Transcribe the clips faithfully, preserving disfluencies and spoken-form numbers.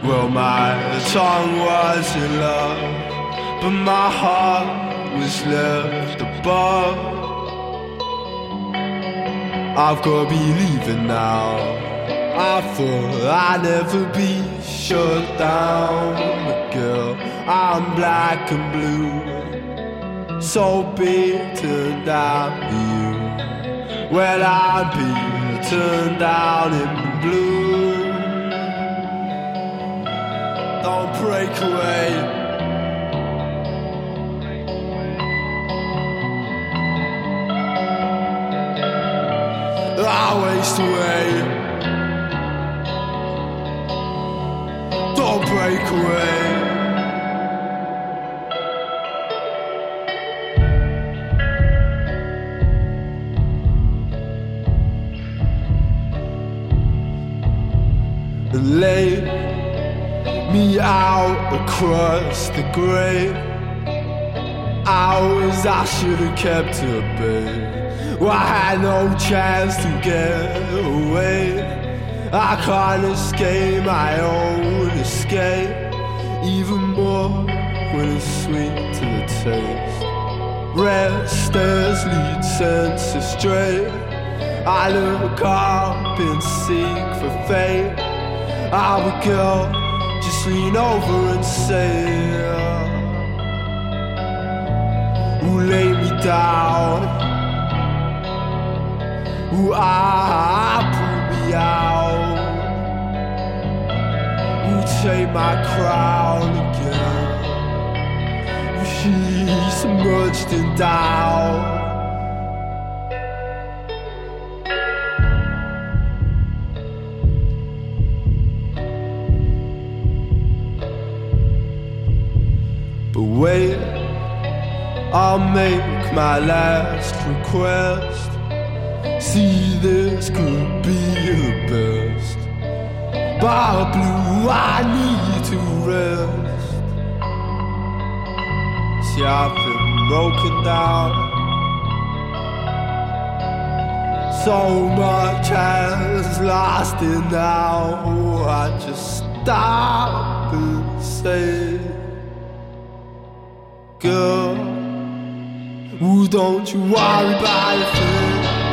Well, my tongue was in love, but my heart was left above. I've got to be leaving now. I thought I'd never be shut down, but girl, I'm black and blue, so beaten down to you. Well, I'm beaten down in blue. Don't break away. I waste away. Don't break away. And lay me out across the grey. Hours I should have kept to bed. Well, I had no chance to get away. I can't escape my own escape, even more when it's sweet to the taste. Restless lead senses straight. I look up and seek for fate. I would go, just lean over and say, who lay me down? Who I pull me out? Who take my crown again? Who she's submerged in doubt? But wait, I'll make my last request. See, this could be the best. But blue, I need to rest. See, I've been broken down. So much has lasted now. I just stop and say, girl, ooh, don't you worry about a thing.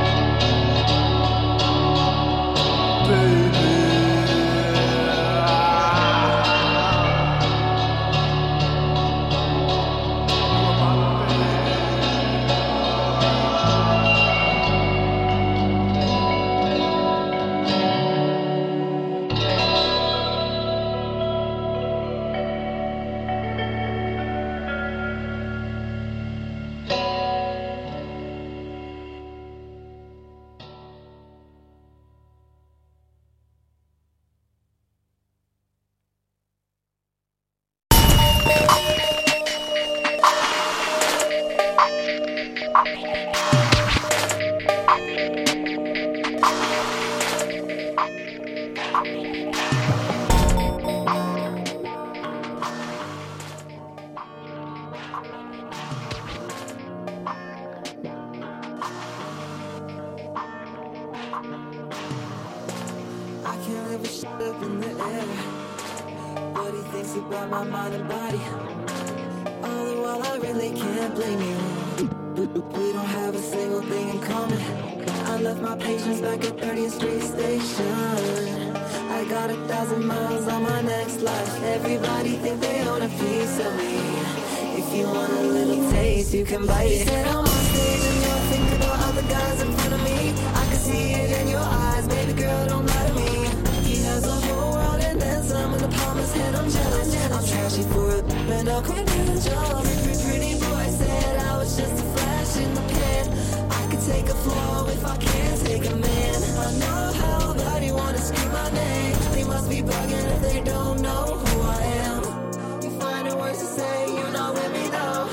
You can bite it. Said I'm on stage and you're thinking about other guys in front of me. I can see it in your eyes, baby girl, don't lie to me. He has a whole world and then some in the palm of his hand. I'm jealous, I'm trashy for a and I'll quit the job. Pretty boy said I was just a flash in the pan. I could take a floor if I can't take a man. I know how bad you wanna scream my name. They must be bugging if they don't know who I am. You find it worse to say you're not with me though.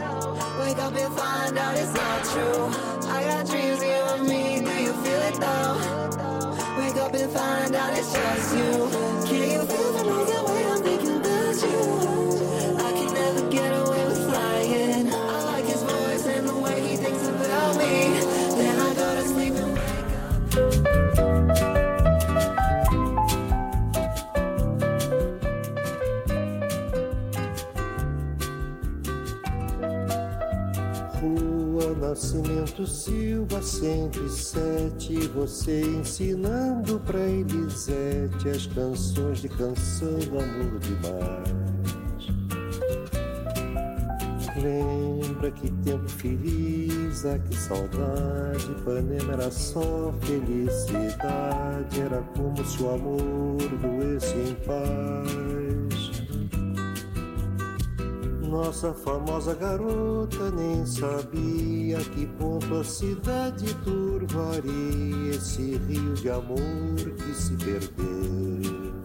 Wake up and find out it's not true. I got dreams of you and me, do you feel it though? Wake up and find out it's just you. Can you feel the noise the way I'm thinking about you? I can never get away with flying. I like his voice and the way he thinks about me. Then I go to sleep and wake up. Nascimento Silva cento e sete, você ensinando pra Elisete as canções de canção do amor demais. Lembra que tempo feliz, ah, que saudade, Ipanema era só felicidade, era como se o amor doesse em paz. Nossa famosa garota nem sabia que ponto a cidade turvaria esse rio de amor que se perdeu.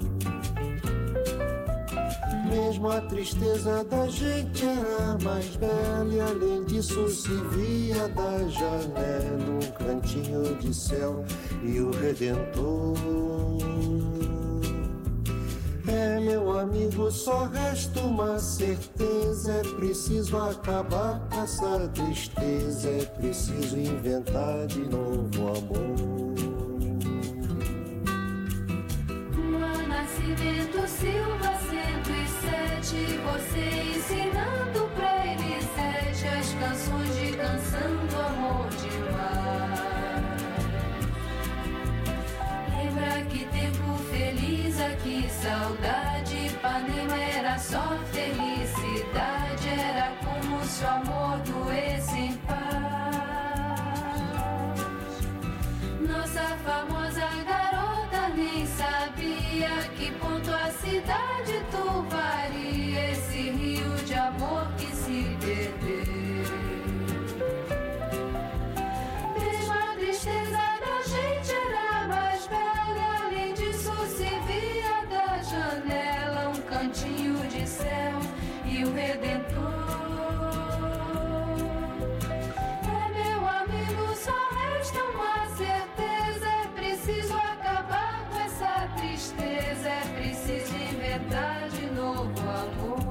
Mesmo a tristeza da gente era mais bela e além disso se via da janela um cantinho de céu e o Redentor. É, meu amigo, só resta uma certeza, é preciso acabar com essa tristeza, é preciso inventar de novo amor. Nascimento Silva cento e sete, você ensinando pra Elisete as canções de canção do amor demais. Lembra que tempo feliz, aqui saudade, Ipanema era só felicidade, era como se o amor doesse em paz. Nossa famosa garota nem sabia que ponto a cidade turvaria esse rio de amor que se perdeu. Mesmo a tristeza da gente era mais bela, além disso se via da janela um cantinho de céu e o Redentor. É, meu amigo, só resta uma certeza, é preciso acabar com essa tristeza, é preciso inventar de novo amor.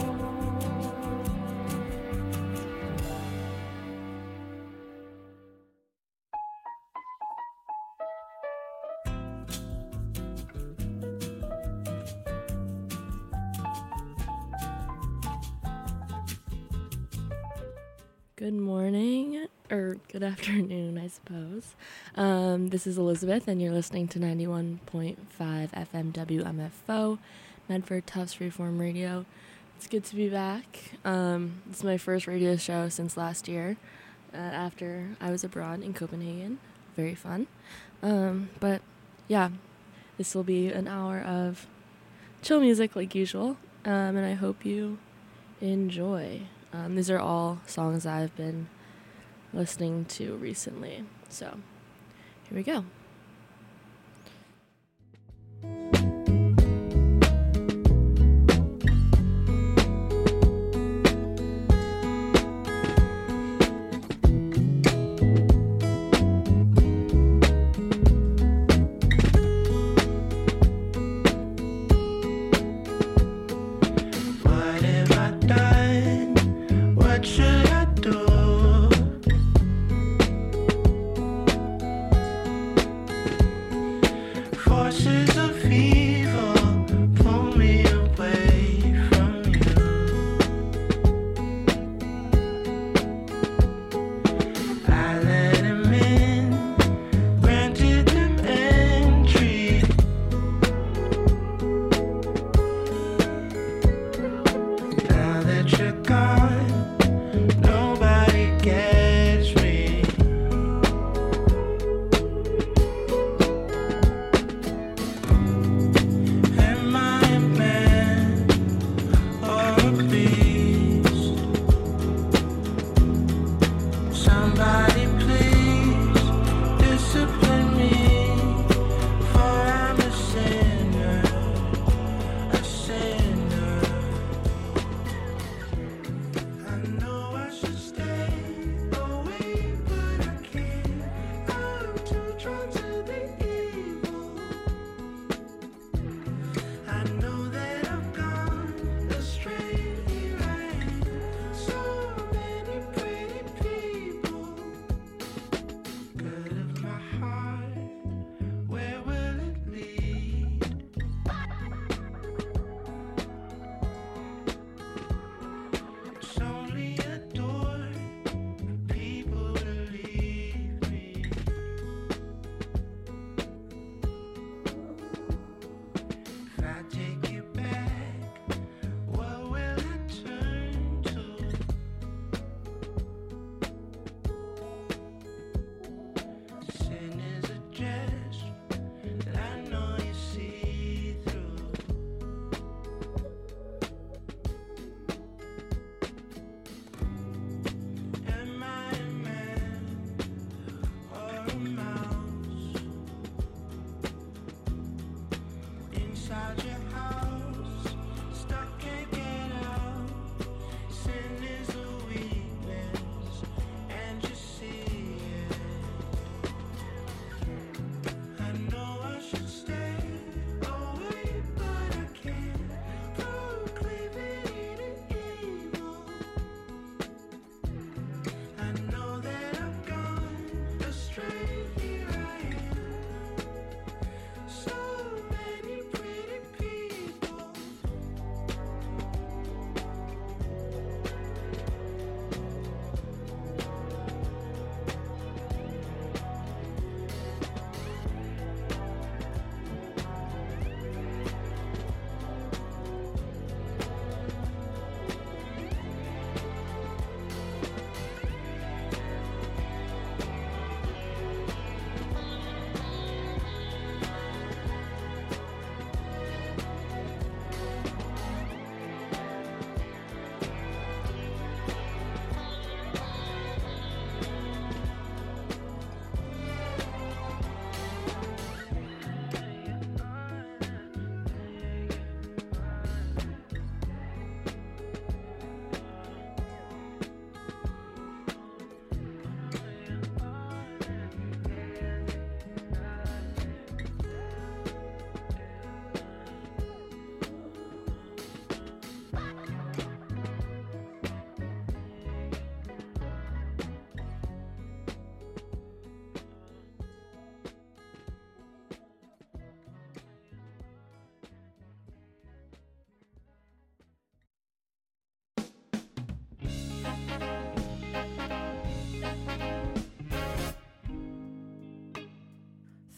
Good morning, or good afternoon, I suppose. Um, this is Elizabeth, and you're listening to ninety-one point five F M W M F O, Medford Tufts Freeform Radio. It's good to be back. Um, this is my first radio show since last year, uh, after I was abroad in Copenhagen. Very fun. Um, but, yeah, this will be an hour of chill music like usual, um, and I hope you enjoy. Um, these are all songs I've been listening to recently. So, here we go. Should I do?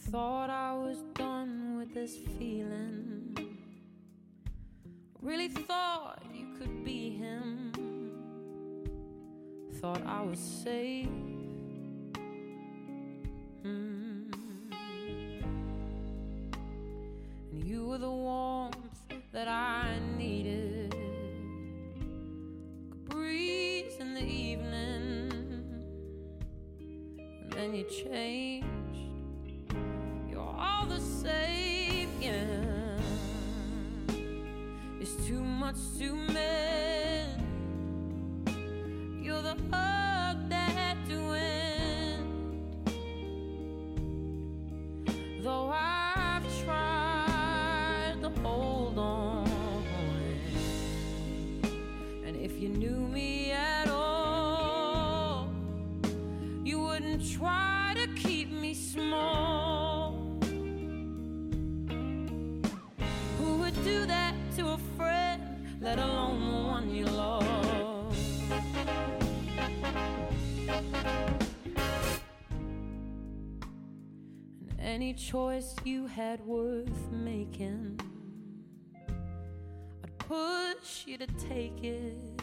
Thought I was done with this feeling. Really thought you could be him. Thought I was safe. Mm. And you were the warmth that I needed. Like a breeze in the evening. And then you changed. All the same, yeah. It's too much to mend. You're the hug that to end. Though I've tried to hold on, and if you knew me at all, you wouldn't try to keep me small. Do that to a friend, let alone the one you love. And any choice you had worth making, I'd push you to take it.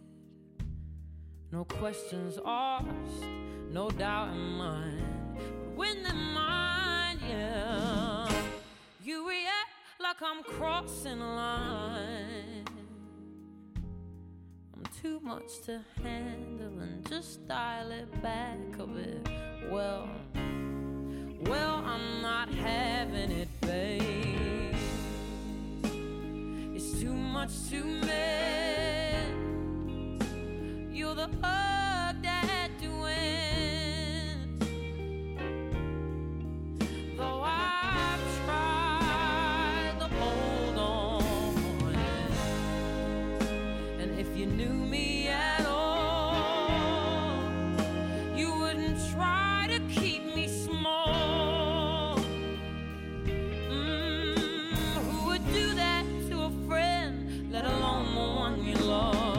No questions asked, no doubt in mind. But when they're mine, yeah, you react like I'm crossing a line. I'm too much to handle and just dial it back a bit. Well, well, I'm not having it, babe. It's too much to mend. You're the hug that to end. Though I've tried, hold on, and if you knew me at all, you wouldn't try to keep me small. Mm, who would do that to a friend, let alone the one you love?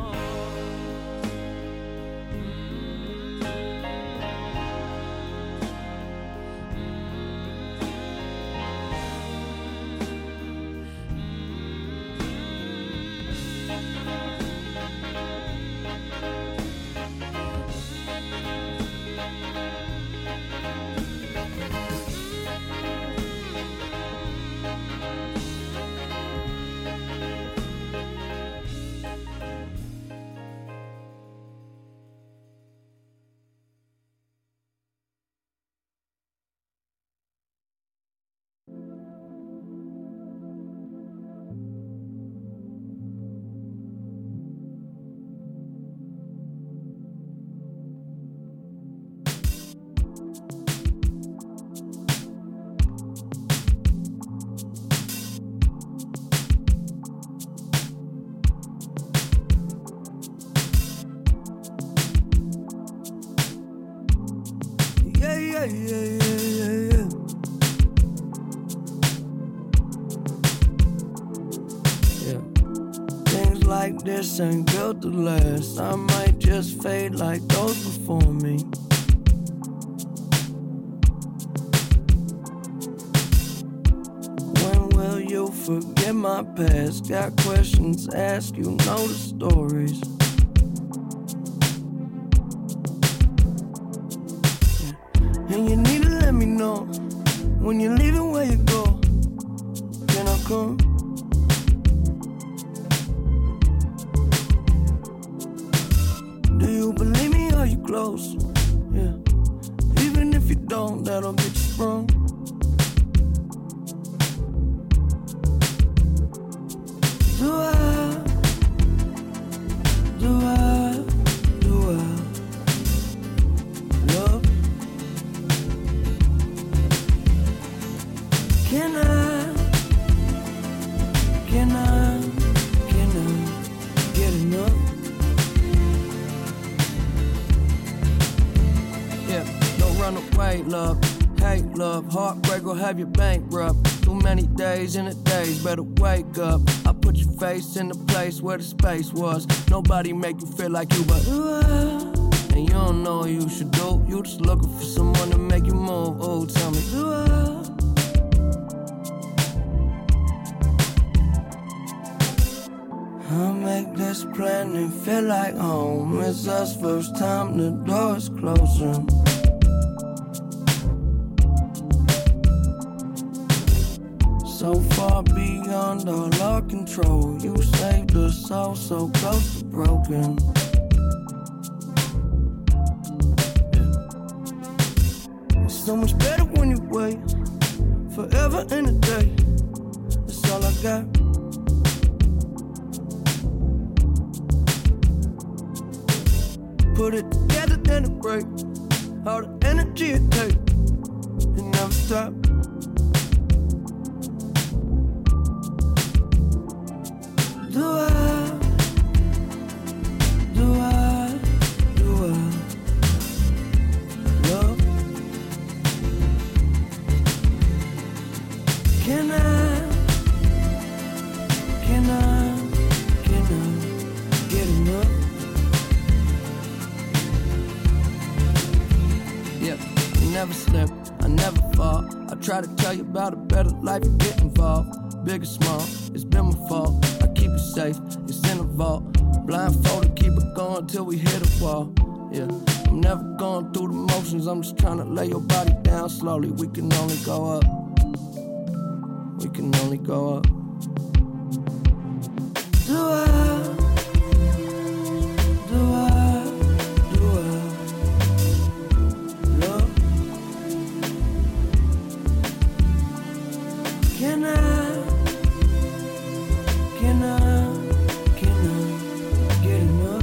yeah, yeah, yeah, yeah, yeah. Yeah. Things like this ain't built to last. I might just fade like those before me. When will you forget my past? Got questions, ask, you know the stories. And you need to let me know when you're leaving, where you go. Can I come? Do you believe me? Are you close? Yeah. Even if you don't, that'll get you sprung. Do I? Do I? Do I? Love? Can I, can I, can I get enough? Yeah, don't run away, love. Hate, love. Heartbreak will have you bankrupt. Too many days in a days, better wake up. I put your face in the place where the space was. Nobody make you feel like you, but do I? and you don't know what you should do. You just looking for someone to make you move. Oh, tell me, do I? I'll make this planet feel like home. It's us first time, the door's closing. So far beyond all our control. You saved us all so close to broken. It's so much better when you wait forever in a day. That's all I got. Put it together, then it break. All the energy it takes, it never stop. Do I, do I, do I love? Can I, can I, can I get enough? Yep, I never slip, I never fall. I try to tell you about a better life, you get involved. Big or small, it's been my fault. I keep it safe, it's in a vault. Blindfolded, keep it going till we hit a wall. Yeah, I'm never going through the motions, I'm just trying to lay your body down slowly. We can only go up. We can only go up. Do I? Do I? Do I? Love? Can I? Can I? Can I get enough?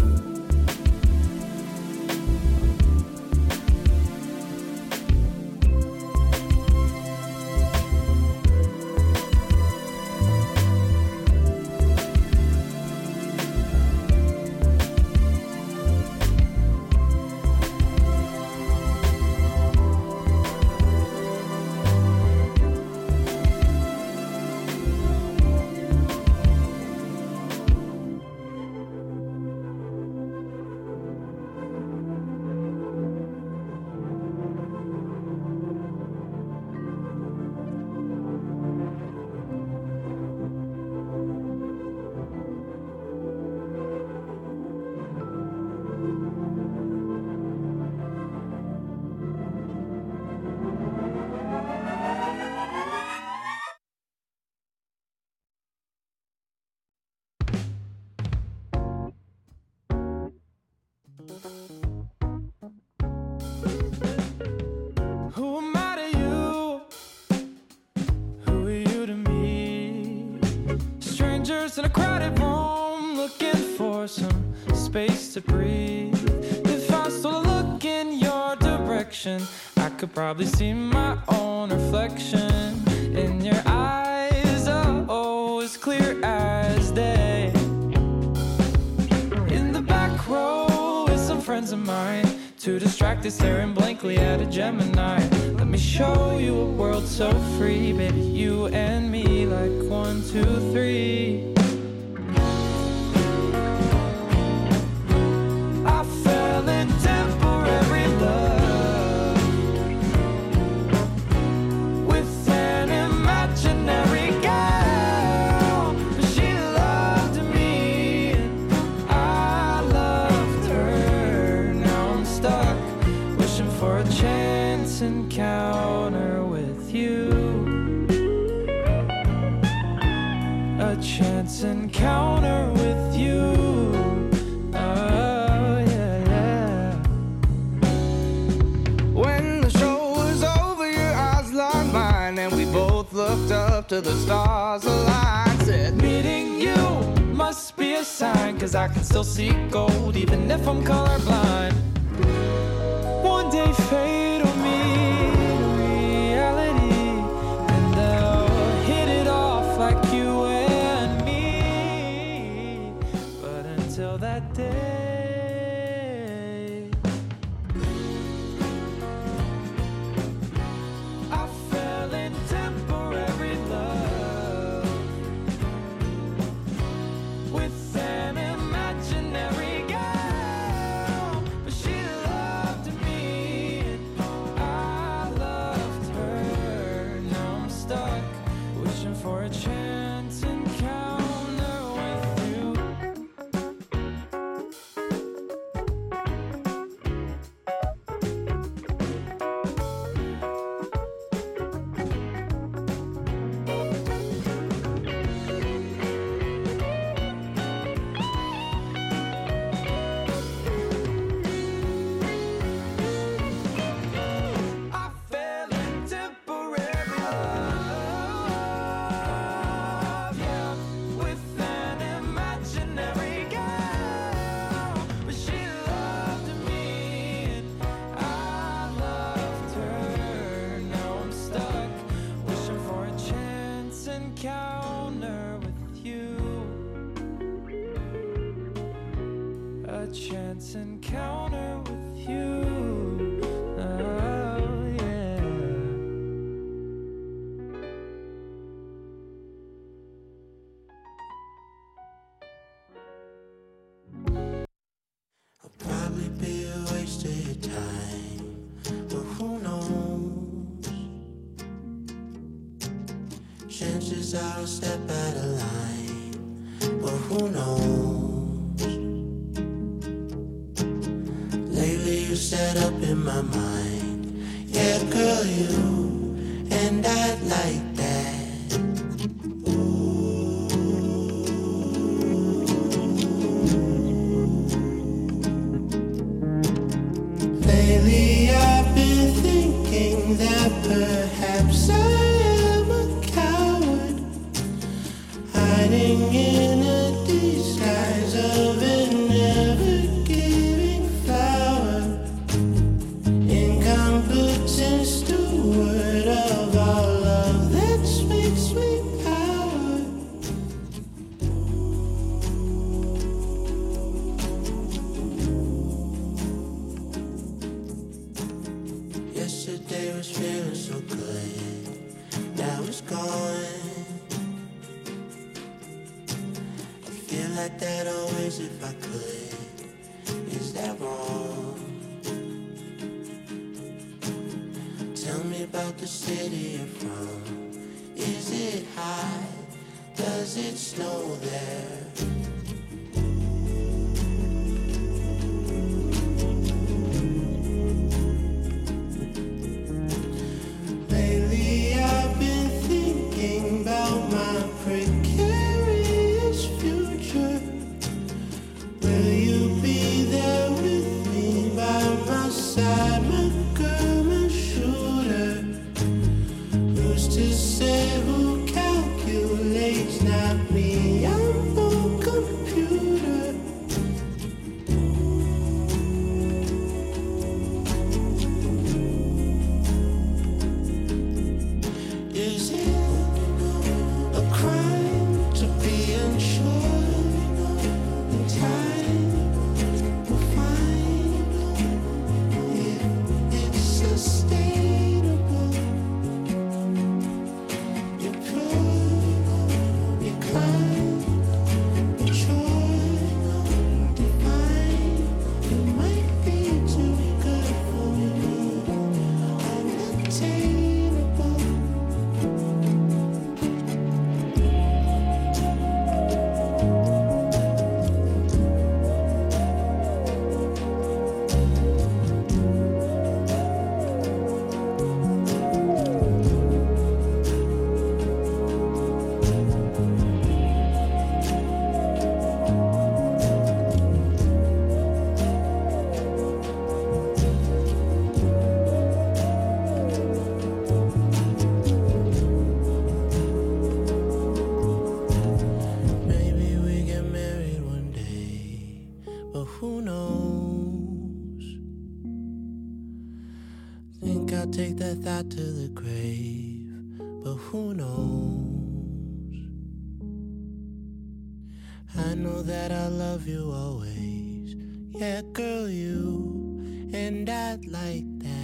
Who am I to you? Who are you to me? Strangers in a crowded room, looking for some space to breathe. If I stole a look in your direction, I could probably see my own reflection in your eyes. Oh, oh, as clear as day. In the back row with some friends of mine, too distracted staring blankly at a Gemini. Let me show you a world so free, baby, you and me like one, two, three. I fell in temporary love with an imaginary girl. She loved me and I loved her. Now I'm stuck wishing for a chance encounter with you. A chance encounter with you. Oh, yeah, yeah. When the show was over, your eyes locked mine, and we both looked up to the stars aligned. Said, Meeting you must be a sign, 'cause I can still see gold even if I'm colorblind. One day fate will meet reality, and they'll hit it off like you and me. But until that day, I fell in temporary love with an imaginary girl. But she chance encounter with you. Oh, yeah. I'll probably be a waste of your time, but who knows? Chances are I'll step out of line, but who knows? Lately you set up in my mind, yeah girl you, and I'd like that. Lately I've been thinking that perhaps I am a coward, hiding in a disguise of an ever-giving flower, incompetent steward of all love that sweet, sweet power. Yesterday was feeling so good, now it's gone. I feel like that always if I could. Is that wrong? Tell me about the city you're from. Is it high? Does it snow there? Lately I've been thinking about my precarious future. Will you be there with me by my side, my girl, my shooter? Who's to say who calculates? Not me, I'm no computer. Is it a crime to be unsure? In time will find if it's sustainable. You're pure, you're kind, mature, divine. You might be too good for me, unattainable. Maybe we get married one day, but who knows? Think I'll take that thought to the grave, but who knows? I know that I'll love you always, yeah girl you, and I'd like that.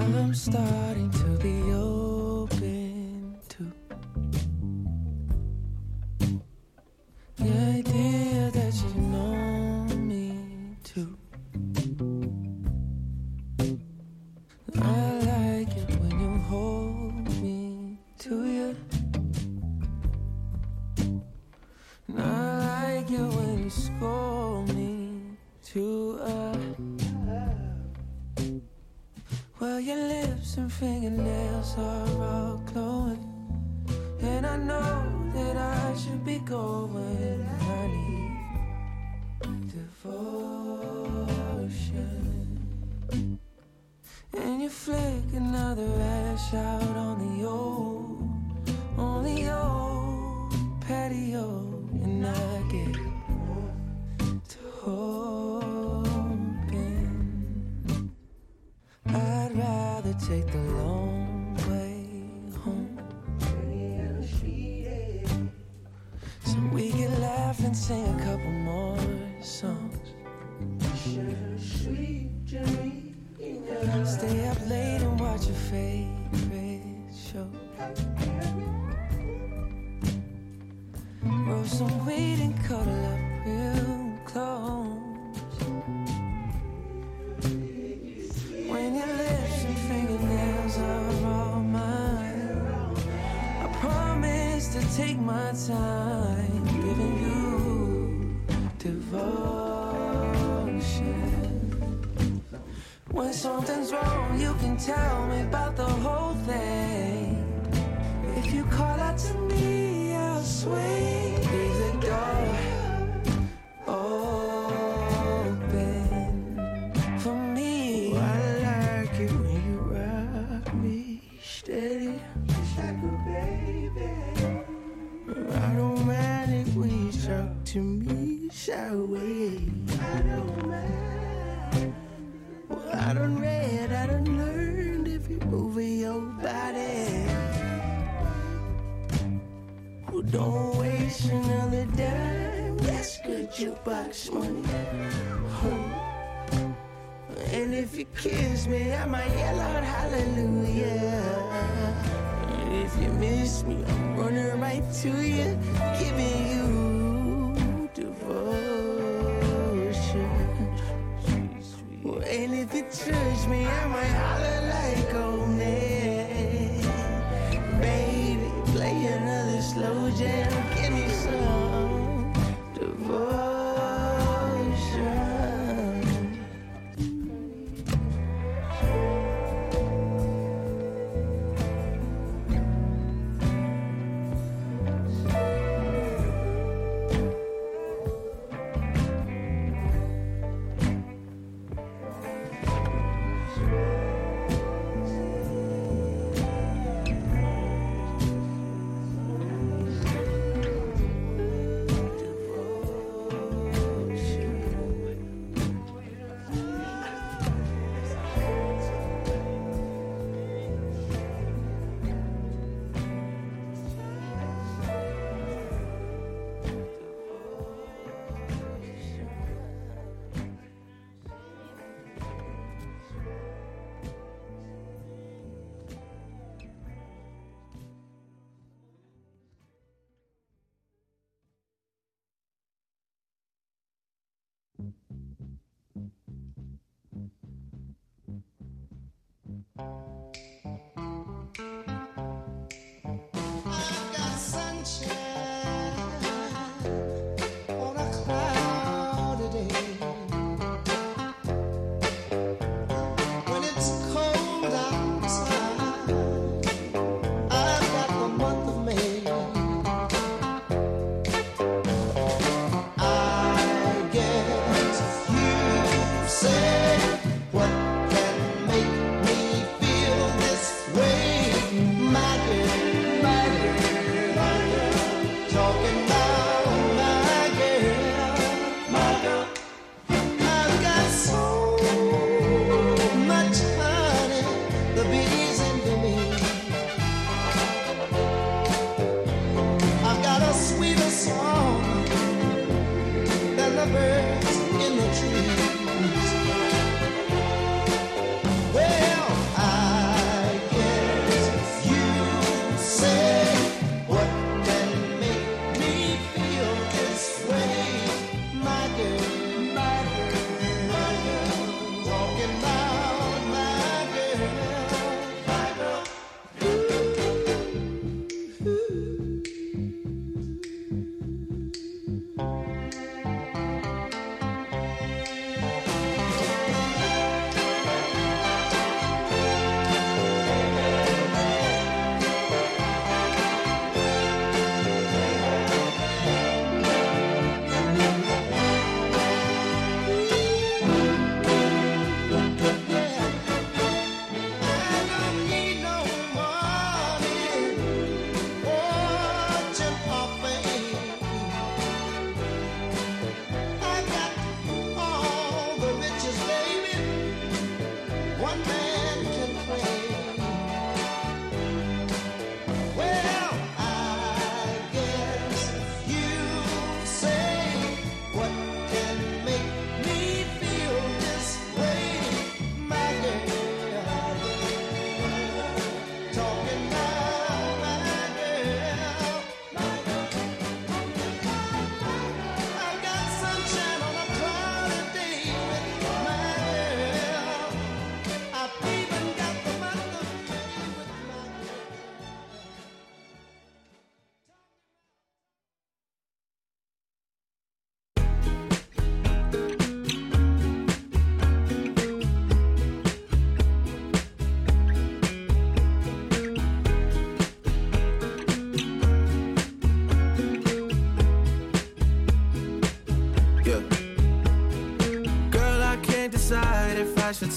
I'm starting to be open to the idea that you know me too. I like it when you hold me to you, and I like it when you scold me to uh well, your lips and fingernails are all glowing, and I know that I should be going. I need devotion. And you flick another ash out on the old, on the old patio, and I get to hoping I'd rather take the long way home, so we can laugh and sing a couple more songs. Stay up late and watch your favorite show. Roll some weed and cuddle up real close. When your lips and fingernails are all mine, I promise to take my time giving you devotion. When something's wrong, you can tell me about the whole thing. If you call out to me, I'll swing. Leave the door open for me. Oh, I like it when you rock me steady, just like a baby. I don't mind it when you talk to me sideways. I don't mind. I done read, I done learned if you move your body. Well, don't waste another dime, that's good jukebox money. Oh. And if you kiss me, I might yell out hallelujah. And if you miss me, I'm running right to you, giving you devotion. And if you touch me, I might holler like old man. Baby, play another slow jam, give me some devotion. Well, I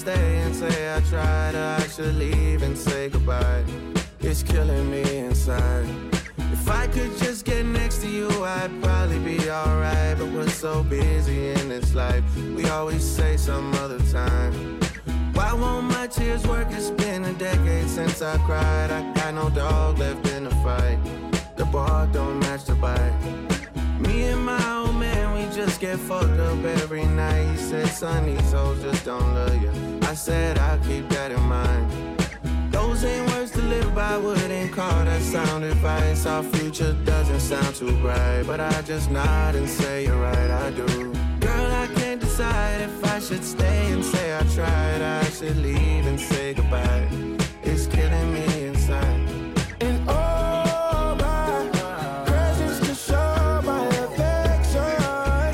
stay and say I tried, or I should leave and say goodbye. It's killing me inside. If I could just get next to you, I'd probably be alright. But we're so busy in this life, we always say some other time. Why won't my tears work? It's been a decade since I cried. I got no dog left in the fight. The bar don't match the bite. Me and my old man, we just get fucked up every night. He said, son, these hoes just don't love you. I said, I'll keep that in mind. Those ain't words to live by, wouldn't call that sound advice. Our future doesn't sound too bright, but I just nod and say you're right, I do. Girl, I can't decide if I should stay and say I tried, I should leave and say goodbye. It's killing me inside. And all my presents to show my affection,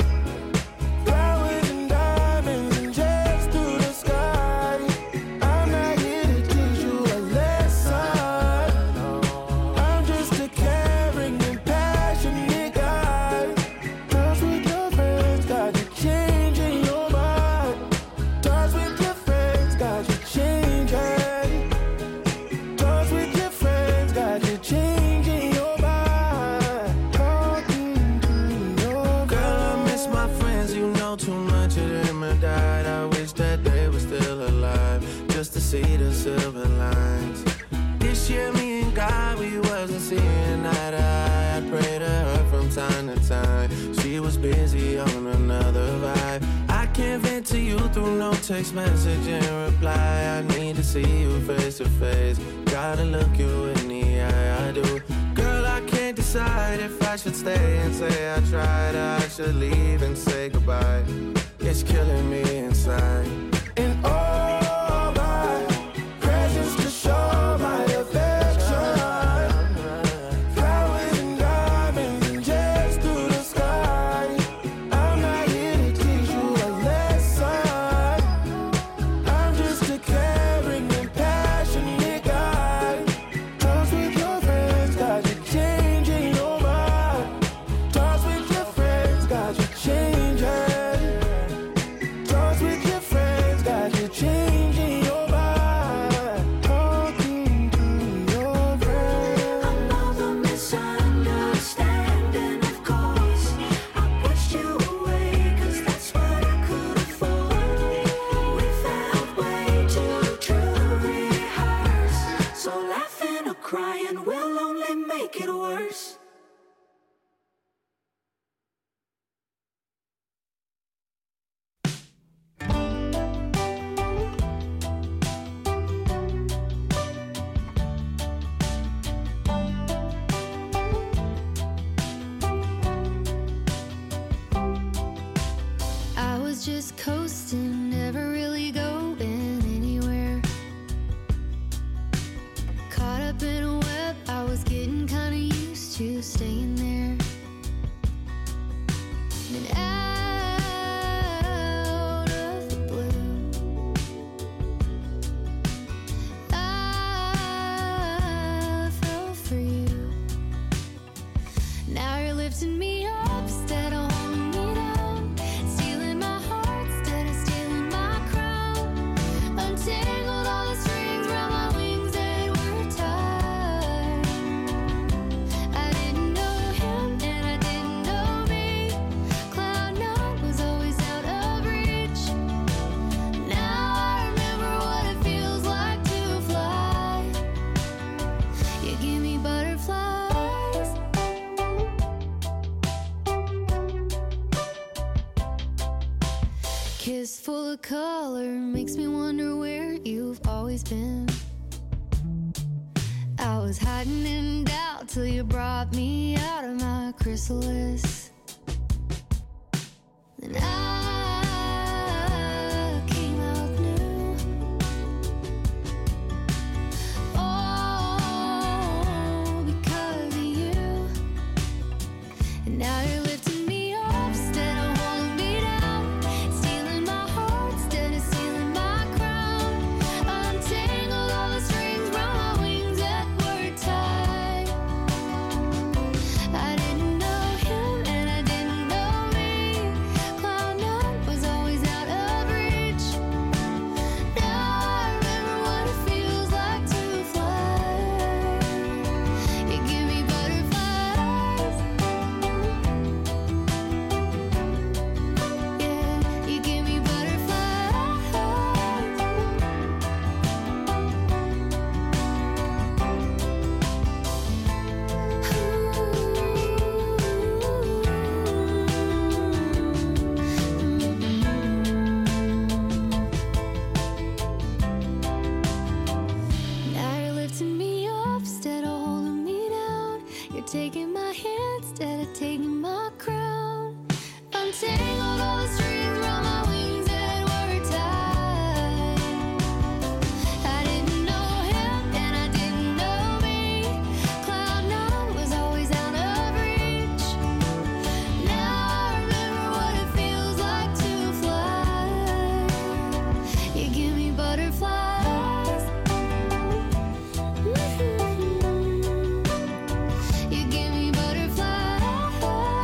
flowers and diamonds and jets through the sky. I'm not here to teach you a lesson. I'm just a caring and passionate guy. Talks with your friends got you changing your mind. Talks with your friends got you changing. Talks with your friends got you changing your mind. Talking to your girl, I miss my friends. You know too much of them have died. I wish that they were still alive, just to see the silver lines. This year, me and God, we wasn't seeing eye to eye. I pray to her from time to time. She was busy on another vibe. I can't vent to you through no text message and reply. I need to see you face to face. Gotta look you in the eye, I do. Girl, I can't decide if I should stay and say I tried, or I should leave and say goodbye. It's killing me inside. And all my presents to show my affection, flowers and diamonds and jets through the sky. I'm not here to teach you a lesson. I'm just a caring and passionate guy. Talks with your friends got you changing your mind. Talks with your friends got you changing. Talks with your friends got you changing your mind. Talking to your friends. Another misunderstanding, of course. I pushed you away, cause that's what I could afford. We felt way too true to rehearse. So laughing or crying will only make it worse. I was just coasting, never really going anywhere. Caught up in a web, I was getting kinda used to staying there. And out of the blue, I fell for you. Now you're lifting me up instead of holding me down, stealing my heart instead of stealing my crown. Untangled all the strings around my wings that were tied. I didn't know him and I didn't know me. Cloud nine was always out of reach. Now I remember what it feels like to fly. You give me butterflies. Kiss full of color makes me wonder where you've always been. I was hiding in doubt till you brought me out of my chrysalis. Then I came out new. Oh, because of you. And now you're lifting me up instead of holding me down, stealing my heart instead of stealing my crown. Untangled all the strings round my wings that were tied. I didn't know him and taking my hand instead of taking my crown. Untangled all the strings around my wings that were tied. I didn't know him and I didn't know me. Cloud nine was always out of reach. Now I remember what it feels like to fly. You give me butterflies. You give me butterflies.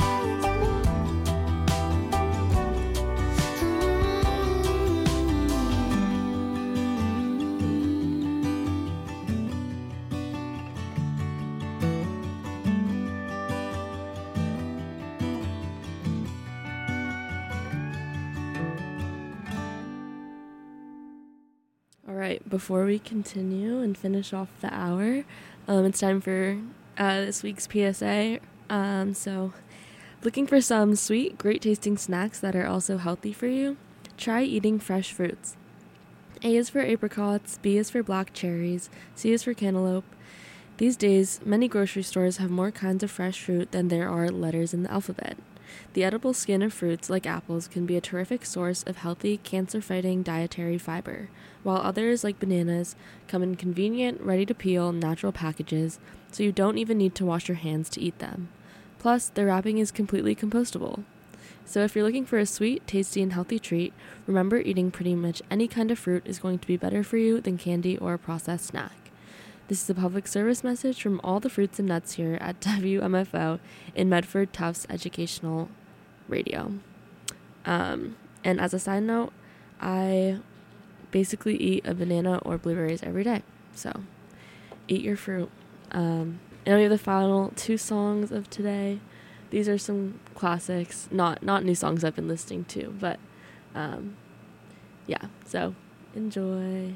All right, before we continue and finish off the hour, um, it's time for uh, this week's P S A. Um, so, looking for some sweet, great tasting snacks that are also healthy for you? Try eating fresh fruits. A is for apricots, B is for black cherries, C is for cantaloupe. These days, many grocery stores have more kinds of fresh fruit than there are letters in the alphabet. The edible skin of fruits, like apples, can be a terrific source of healthy, cancer-fighting dietary fiber, while others, like bananas, come in convenient, ready-to-peel, natural packages, so you don't even need to wash your hands to eat them. Plus, their wrapping is completely compostable. So if you're looking for a sweet, tasty, and healthy treat, remember eating pretty much any kind of fruit is going to be better for you than candy or a processed snack. This is a public service message from all the fruits and nuts here at W M F O in Medford Tufts Educational Radio. Um, and as a side note, I basically eat a banana or blueberries every day. So eat your fruit. Um, and we have the final two songs of today. These are some classics, not not new songs I've been listening to, but um, yeah, so enjoy.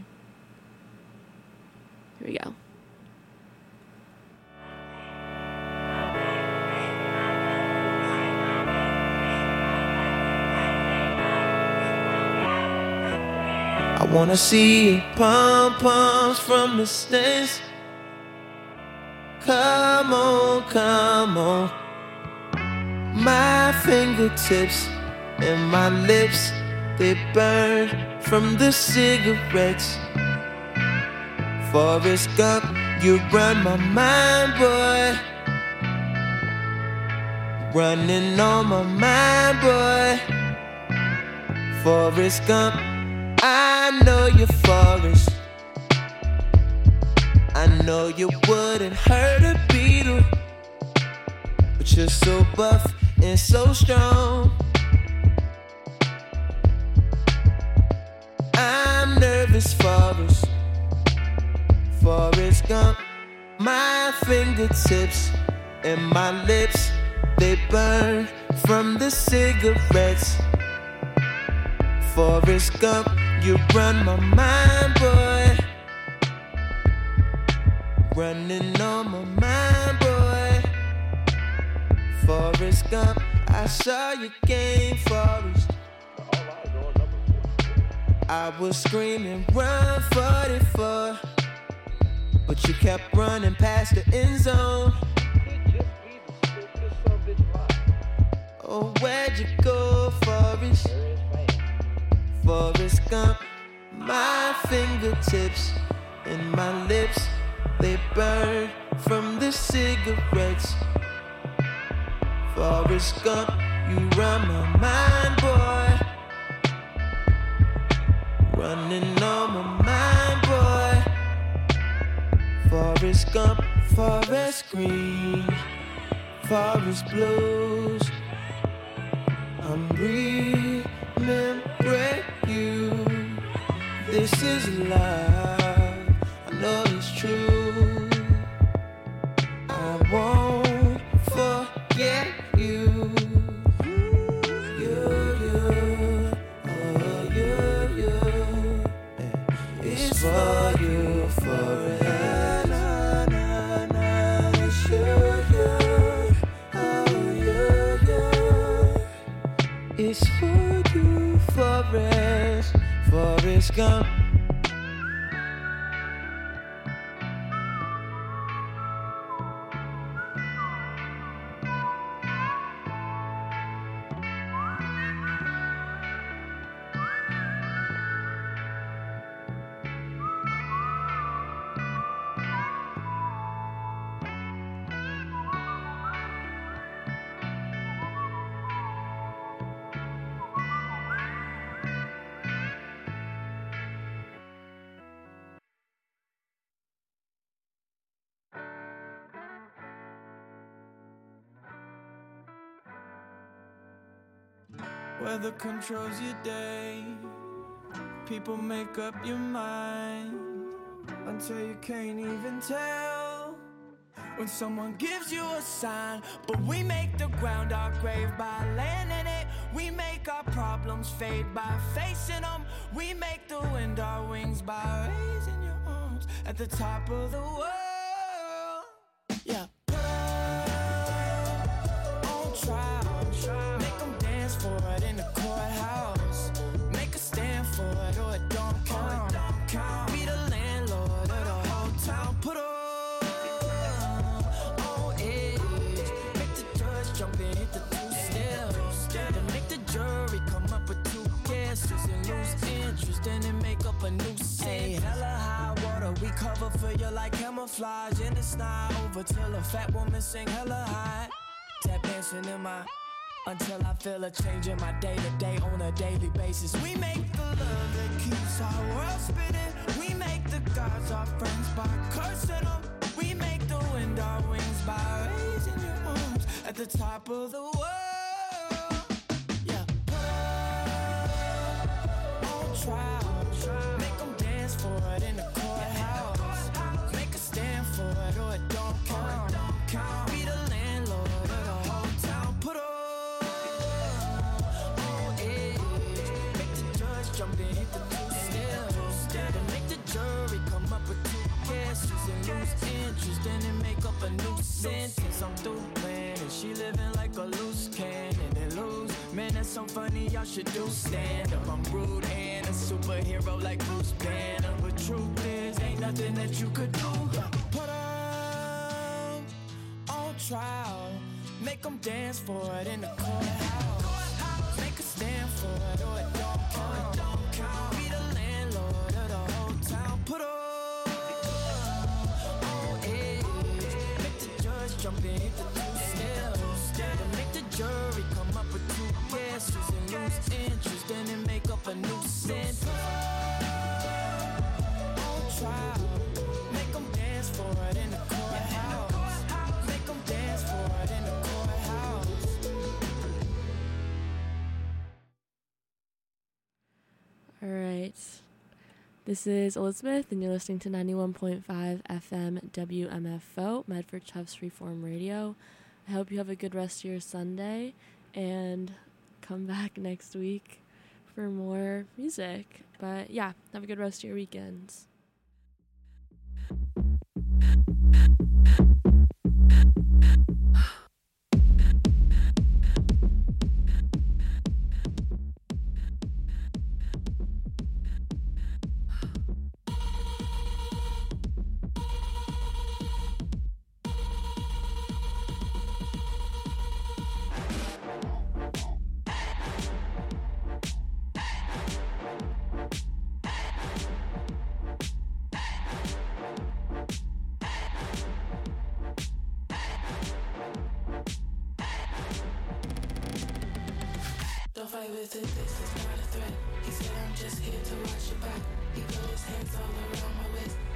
Here we go. I wanna see pom-poms from the stands. Come on, come on. My fingertips and my lips, they burn from the cigarettes. Forrest Gump, you run my mind, boy. Running on my mind, boy. Forrest Gump, I know you're Forrest. I know you wouldn't hurt a beetle, but you're so buff and so strong. I'm nervous, Forrest. Forrest Gump, my fingertips and my lips, they burn from the cigarettes. Forrest Gump, you run my mind, boy. Running on my mind, boy. Forrest Gump, I saw your game, Forrest. I was screaming, run forty-four, but you kept running past the end zone. Oh, where'd you go, Forrest? Forrest Gump, my fingertips and my lips, they burn from the cigarettes. Forrest Gump, you run my mind, boy. Running on my mind, boy. Forrest Gump, Forest Green, Forest Blues. I'm remembering you. This is love, I know it's true. I won't forget you. You, you, oh you, you. It's for you forever. Na, na, na, it's you, you, oh you, you. It's for you, Forrest, Forrest Gump. Weather controls your day. People make up your mind until you can't even tell. When someone gives you a sign, but we make the ground our grave by landing it. We make our problems fade by facing them. We make the wind our wings by raising your arms at the top of the world. Yeah. Put up on trial, make them dance for it in the courthouse. Make a stand for it or it don't count. Be the landlord of the whole town. Put up jump and hit the two steps. Then make the jury come up with two guesses and lose interest, and then make up a new scene. Hella high water, we cover for you like camouflage, and it's not over till a fat woman sing hella high. Tap dancing in my until I feel a change in my day to day on a daily basis. We make the love that keeps our world spinning. We make the gods our friends by cursing them. We make the wind our wings by raising your arms at the top of the world. Yeah. Put up on trial, make them dance for it in the courthouse. Make a stand for it or it don't count. Be the landlord of the whole town. Put up on edge, make the judge jump and hit the two steps. Then make the jury come up with two guesses and lose interest, and then make up a new sentence. I'm through playing and she living like a loose cannon and lose. Man, that's so funny, y'all should do stand up. I'm rude and a superhero like Bruce Banner, but truth is, ain't nothing that you could do. Put them on trial, make them dance for it in the courthouse. Make a stand for it or it don't count. Be the landlord of the whole town. Put them jump and hit the two steps. Then make the jury come up with two guesses and lose interest, and then make up a new sentence. On trial, make them dance for it in the courthouse. Make them dance for it in the courthouse. All right. This is Elizabeth, and you're listening to ninety-one point five F M W M F O, Medford Chuffs Freeform Radio. I hope you have a good rest of your Sunday, and come back next week for more music. But yeah, have a good rest of your weekends. Don't fight with it, this is not a threat. He said I'm just here to watch your back. He put his hands all around my waist.